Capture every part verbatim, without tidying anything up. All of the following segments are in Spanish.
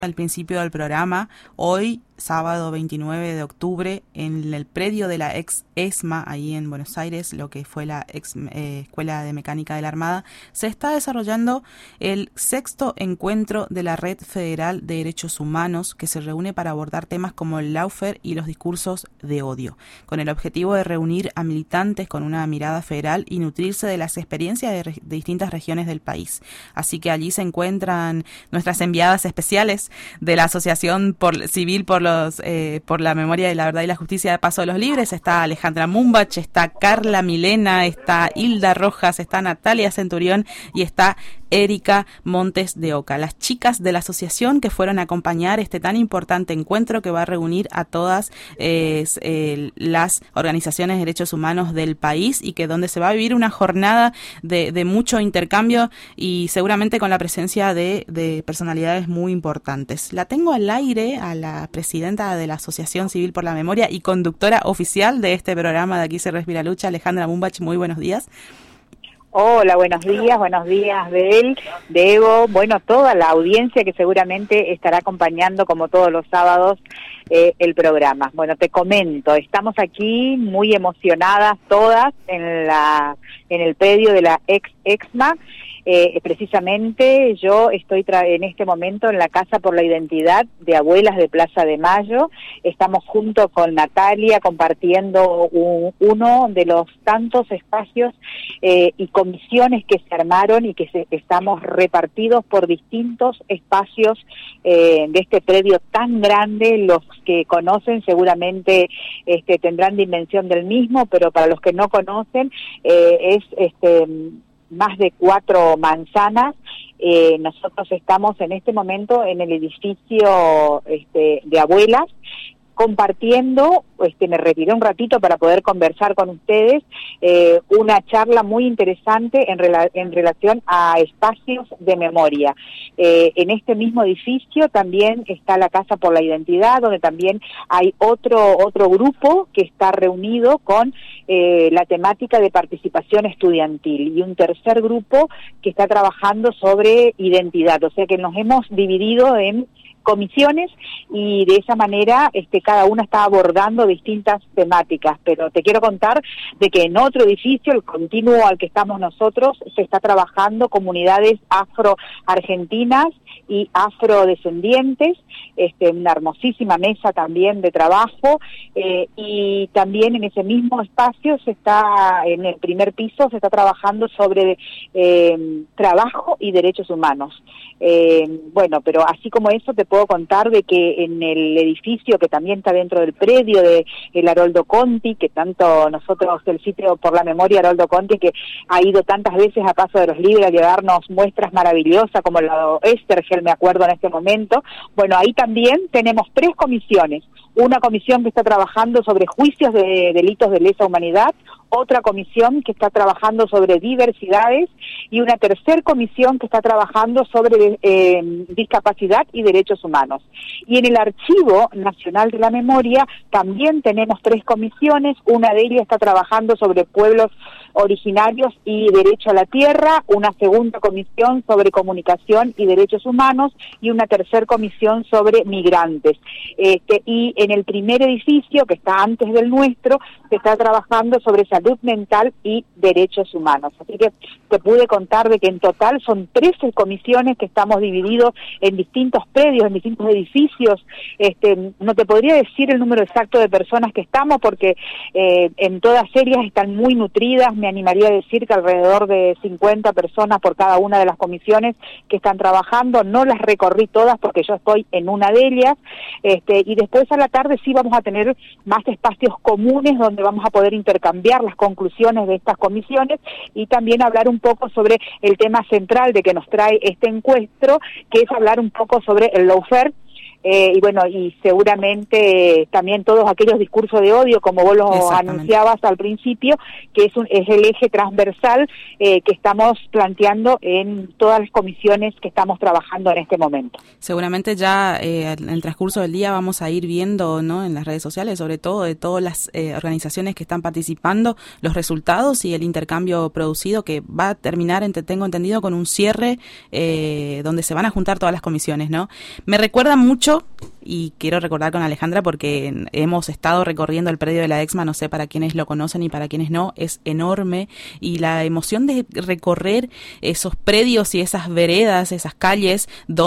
Al principio del programa, hoy, sábado veintinueve de octubre, en el predio de la ex ESMA, ahí en Buenos Aires, lo que fue la ex eh, Escuela de Mecánica de la Armada, se está desarrollando el sexto encuentro de la Red Federal de Derechos Humanos, que se reúne para abordar temas como el lawfare y los discursos de odio, con el objetivo de reunir a militantes con una mirada federal y nutrirse de las experiencias de, de distintas regiones del país. Así que allí se encuentran nuestras enviadas especiales de la Asociación por, Civil por los eh, por la Memoria de la Verdad y la Justicia de Paso de los Libres. Está Alejandra Mumbach, está Carla Milena, está Hilda Rojas, está Natalia Centurión y está Erika Montes de Oca, las chicas de la asociación que fueron a acompañar este tan importante encuentro que va a reunir a todas eh, eh, las organizaciones de derechos humanos del país y que donde se va a vivir una jornada de, de mucho intercambio y seguramente con la presencia de, de personalidades muy importantes. La tengo al aire a la presidenta de la Asociación Civil por la Memoria y conductora oficial de este programa de Aquí se respira lucha, Alejandra Mumbach. Muy buenos días. Hola, buenos días, buenos días de él, de Evo, bueno, toda la audiencia que seguramente estará acompañando como todos los sábados eh, el programa. Bueno, te comento, estamos aquí muy emocionadas todas en la en el predio de la ex EXMA. Eh, precisamente yo estoy tra- en este momento en la Casa por la Identidad de Abuelas de Plaza de Mayo. Estamos junto con Natalia compartiendo un, uno de los tantos espacios eh, y comisiones que se armaron y que se, estamos repartidos por distintos espacios eh, de este predio tan grande. Los que conocen seguramente este, tendrán dimensión del mismo, pero para los que no conocen eh, es este más de cuatro manzanas. Eh, nosotros estamos en este momento en el edificio este, de Abuelas, compartiendo, este, me retiré un ratito para poder conversar con ustedes, eh, una charla muy interesante en, rela- en relación a espacios de memoria. Eh, en este mismo edificio también está la Casa por la Identidad, donde también hay otro, otro grupo que está reunido con eh, la temática de participación estudiantil y un tercer grupo que está trabajando sobre identidad, o sea que nos hemos dividido en comisiones y de esa manera este cada una está abordando distintas temáticas, pero te quiero contar de que en otro edificio, el continuo al que estamos nosotros, se está trabajando comunidades afro-argentinas y afrodescendientes, este, una hermosísima mesa también de trabajo, eh, y también en ese mismo espacio se está, en el primer piso, se está trabajando sobre eh, trabajo y derechos humanos. Eh, bueno, pero así como eso te puedo contar de que en el edificio que también está dentro del predio de el Haroldo Conti, que tanto nosotros del sitio por la memoria Haroldo Conti, que ha ido tantas veces a Paso de los Libres a llevarnos muestras maravillosas como la Estergel, me acuerdo en este momento. Bueno, ahí también tenemos tres comisiones. Una comisión que está trabajando sobre juicios de delitos de lesa humanidad, otra comisión que está trabajando sobre diversidades y una tercera comisión que está trabajando sobre eh, discapacidad y derechos humanos. Y en el Archivo Nacional de la Memoria también tenemos tres comisiones. Una de ellas está trabajando sobre pueblos originarios y derecho a la tierra, una segunda comisión sobre comunicación y derechos humanos y una tercera comisión sobre migrantes. Este, y en el primer edificio, que está antes del nuestro, se está trabajando sobre salud mental y derechos humanos. Así que te pude contar de que en total son trece comisiones que estamos divididos en distintos predios, en distintos edificios. Este, no te podría decir el número exacto de personas que estamos porque eh, en todas ellas están muy nutridas. Me animaría a decir que alrededor de cincuenta personas por cada una de las comisiones que están trabajando. No las recorrí todas porque yo estoy en una de ellas. Este, y después a la tarde sí vamos a tener más espacios comunes donde vamos a poder intercambiar las conclusiones de estas comisiones y también hablar un poco sobre el tema central de que nos trae este encuentro, que es hablar un poco sobre el lawfare, Eh, y bueno, y seguramente también todos aquellos discursos de odio, como vos lo anunciabas al principio, que es, un, es el eje transversal eh, que estamos planteando en todas las comisiones que estamos trabajando en este momento. Seguramente ya eh, en el transcurso del día vamos a ir viendo, ¿no?, en las redes sociales, sobre todo de todas las eh, organizaciones que están participando, los resultados y el intercambio producido, que va a terminar, ent- tengo entendido, con un cierre eh, donde se van a juntar todas las comisiones, ¿no? Me recuerda mucho, y quiero recordar con Alejandra porque hemos estado recorriendo el predio de la EXMA, no sé para quienes lo conocen y para quienes no, es enorme, y la emoción de recorrer esos predios y esas veredas, esas calles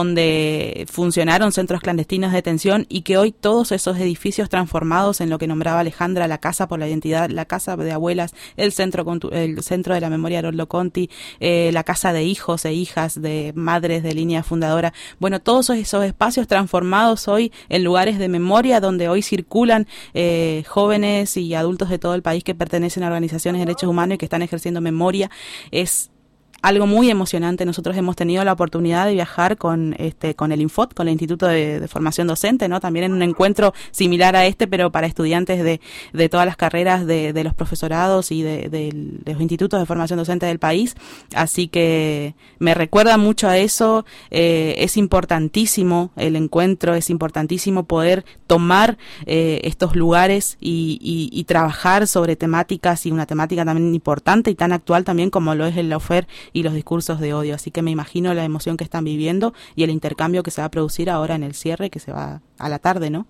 donde funcionaron centros clandestinos de detención y que hoy todos esos edificios transformados en lo que nombraba Alejandra, la Casa por la Identidad, la Casa de Abuelas, el Centro, el centro de la Memoria de Orlo Conti, eh, la Casa de Hijos e Hijas de Madres de Línea Fundadora, bueno, todos esos espacios transformados hoy en lugares de memoria donde hoy circulan eh, jóvenes y adultos de todo el país que pertenecen a organizaciones de derechos humanos y que están ejerciendo memoria, es algo muy emocionante. Nosotros hemos tenido la oportunidad de viajar con este con el Infot, con el Instituto de, de Formación Docente, ¿no? También en un encuentro similar a este, pero para estudiantes de, de todas las carreras de, de los profesorados y de, de, de los institutos de formación docente del país. Así que me recuerda mucho a eso. Eh, es importantísimo el encuentro, es importantísimo poder tomar eh, estos lugares y, y, y trabajar sobre temáticas, y una temática también importante y tan actual también como lo es el lawfare y los discursos de odio. Así que me imagino la emoción que están viviendo y el intercambio que se va a producir ahora en el cierre, que se va a la tarde, ¿no?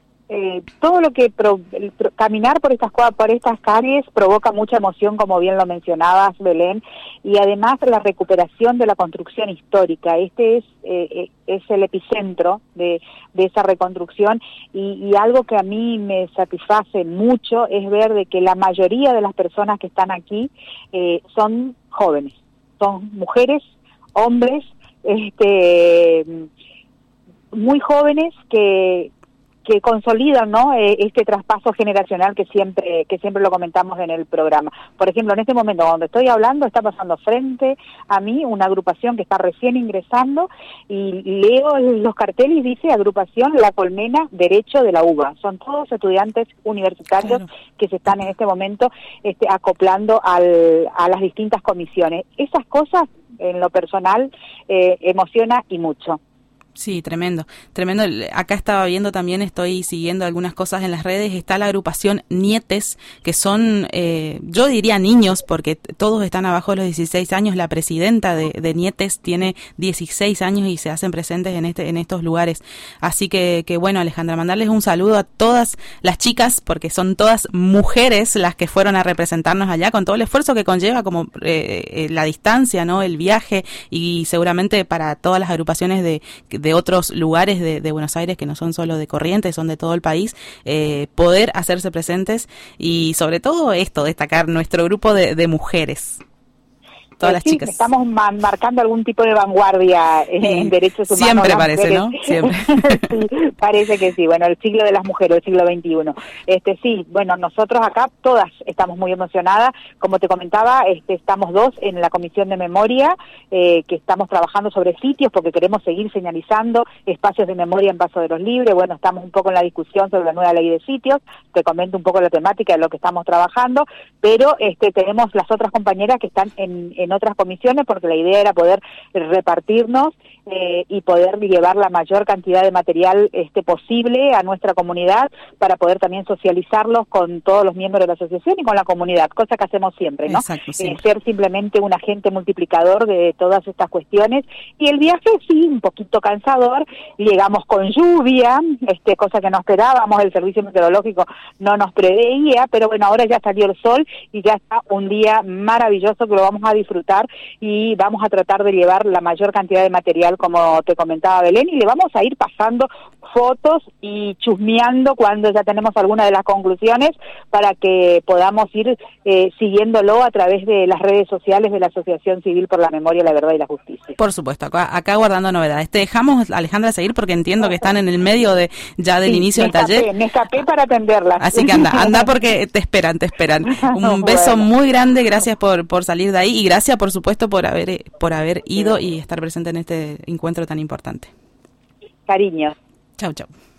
Eh, todo lo que pro, el, pro, caminar por estas por estas calles provoca mucha emoción, como bien lo mencionabas, Belén, y además la recuperación de la construcción histórica. Este es eh, es el epicentro de, de esa reconstrucción, y, y algo que a mí me satisface mucho es ver de que la mayoría de las personas que están aquí eh, son jóvenes, son mujeres, hombres, este, muy jóvenes que que consolidan, ¿no?, eh, este traspaso generacional que siempre que siempre lo comentamos en el programa. Por ejemplo, en este momento donde estoy hablando está pasando frente a mí una agrupación que está recién ingresando, y leo los carteles y dice agrupación La Colmena Derecho de la Uva. Son todos estudiantes universitarios, claro, que se están en este momento este, acoplando al, a las distintas comisiones. Esas cosas, en lo personal, eh, emociona y mucho. Sí, tremendo, tremendo. Acá estaba viendo también, estoy siguiendo algunas cosas en las redes, está la agrupación Nietes, que son, eh, yo diría niños, porque todos están abajo de los dieciséis años. La presidenta de, de Nietes tiene dieciséis años y se hacen presentes en este en estos lugares. Así que, que bueno, Alejandra, mandarles un saludo a todas las chicas, porque son todas mujeres las que fueron a representarnos allá, con todo el esfuerzo que conlleva, como eh, eh, la distancia, ¿no?, el viaje, y seguramente para todas las agrupaciones de de otros lugares de, de Buenos Aires, que no son solo de Corrientes, son de todo el país, eh, poder hacerse presentes, y sobre todo esto, destacar nuestro grupo de, de mujeres. Todas eh, las sí, chicas. Estamos man, marcando algún tipo de vanguardia en, sí, en derechos humanos. Siempre parece, ¿no? Siempre. Sí, parece que sí. Bueno, el siglo de las mujeres, el siglo veintiuno. Este, sí, bueno, nosotros acá todas estamos muy emocionadas. Como te comentaba, este, estamos dos en la Comisión de Memoria, eh, que estamos trabajando sobre sitios, porque queremos seguir señalizando espacios de memoria en Paso de los Libres. Bueno, estamos un poco en la discusión sobre la nueva ley de sitios. Te comento un poco la temática de lo que estamos trabajando, pero este, tenemos las otras compañeras que están en, en otras comisiones, porque la idea era poder repartirnos eh, y poder llevar la mayor cantidad de material este posible a nuestra comunidad, para poder también socializarlos con todos los miembros de la asociación y con la comunidad, cosa que hacemos siempre, ¿no? Exacto, sí. eh, ser simplemente un agente multiplicador de todas estas cuestiones. Y el viaje sí, un poquito cansador, llegamos con lluvia, este cosa que no esperábamos, el servicio meteorológico no nos preveía, pero bueno, ahora ya salió el sol y ya está un día maravilloso que lo vamos a disfrutar, y vamos a tratar de llevar la mayor cantidad de material, como te comentaba Belén, y le vamos a ir pasando fotos y chusmeando cuando ya tenemos alguna de las conclusiones, para que podamos ir eh, siguiéndolo a través de las redes sociales de la Asociación Civil por la Memoria, la Verdad y la Justicia. Por supuesto, acá, acá guardando novedades. Te dejamos, Alejandra, seguir, porque entiendo que están en el medio de ya del sí, inicio del escapé, taller. Me escapé para atenderlas. Así que anda, anda porque te esperan, te esperan. Un beso bueno. muy grande, gracias por, por salir de ahí, y gracias, por supuesto, por haber, por haber ido y estar presente en este encuentro tan importante. Cariño. Chau, chau.